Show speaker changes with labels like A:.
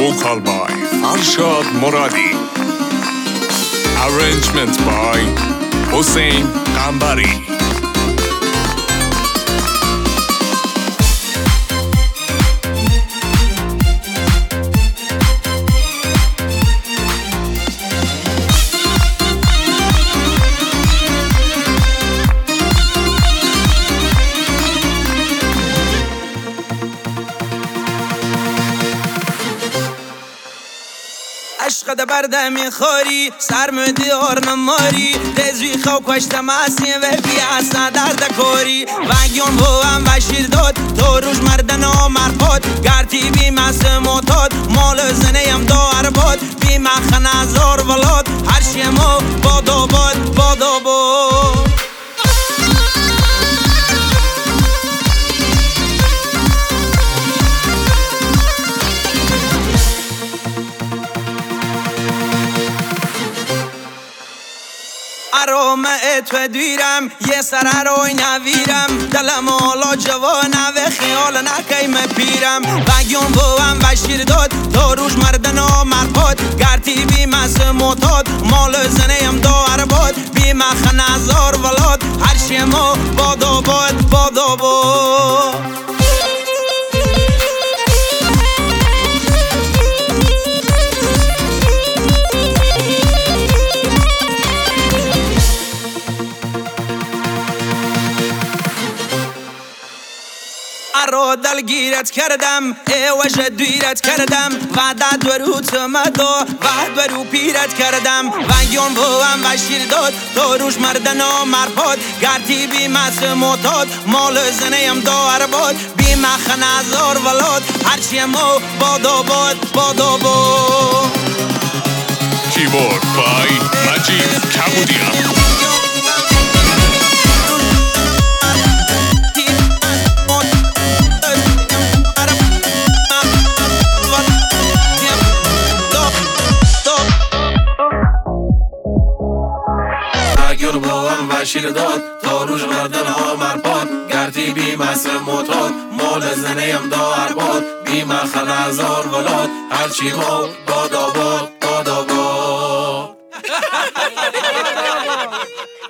A: vocal by Farshad Moradi, arrangement by Hossein Kambari.
B: عشق ده برده میخوری سرم دیار نماری رزوی خو کشته ماسی و بی اصلا درد کوری وگیون بوام و شیر داد تو روش مردن و مرپاد گرتی بی مس موتاد مال زنیم دار باد بی مخن ازار ولاد هرشی مو بادو باد بادو باد آرام ات دیرم یه سر روی نویرم دلم حالا جوانه و خیال نکیم پیرم وگیون بوام و شیر داد تو روش مردن و مرپاد گرتی بی مس موتاد مال زنیم دار باد بی مخن ازار ولاد هرشی مو بادو باد بادو باد رو دلگیرت کردم ایوش دویرت کردم وعدت برو تمدو وعد برو پیرت کردم وگیون بوام و شیر داد تو روش مردن و مرپاد گرتی بی مس موتاد مال زنیم دار باد بی مخن ازار ولاد هرچی مو بادو باد بادو باد.
A: Keyboard by Majid Kabudia.
C: وگیون بوام و شیر داد تا روش مردن ها مرپاد گرتی بی مس موتاد مال زنیم دار باد بی مخن ازار ولاد هرچی مو باد آباد باد آباد.